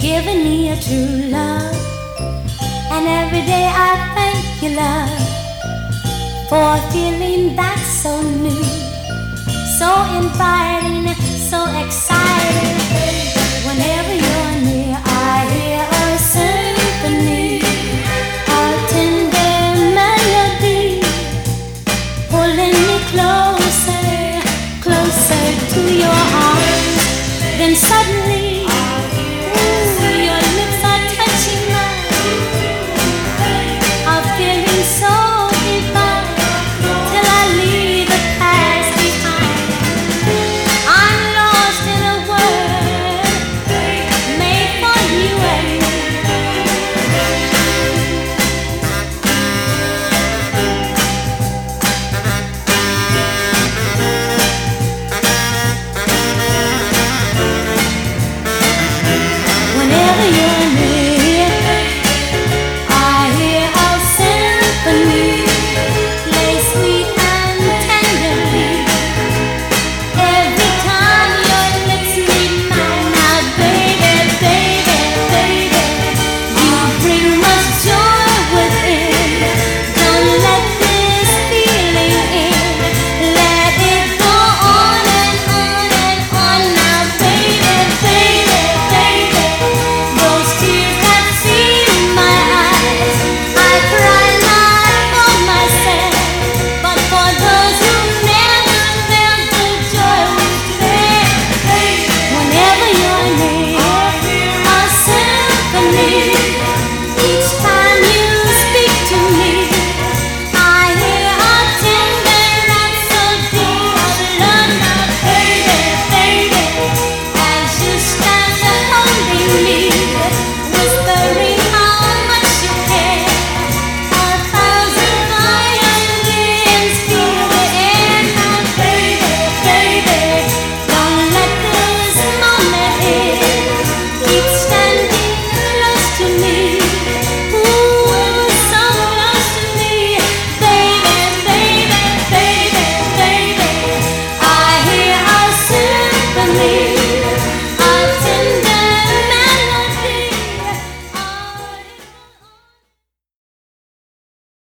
giving me a true love. And every day I thank you, love, for a feeling that's so new, so inviting, so exciting. Whenever you're near, I hear a symphony, a tender melody, pulling me closer, closer to your arms. Then suddenly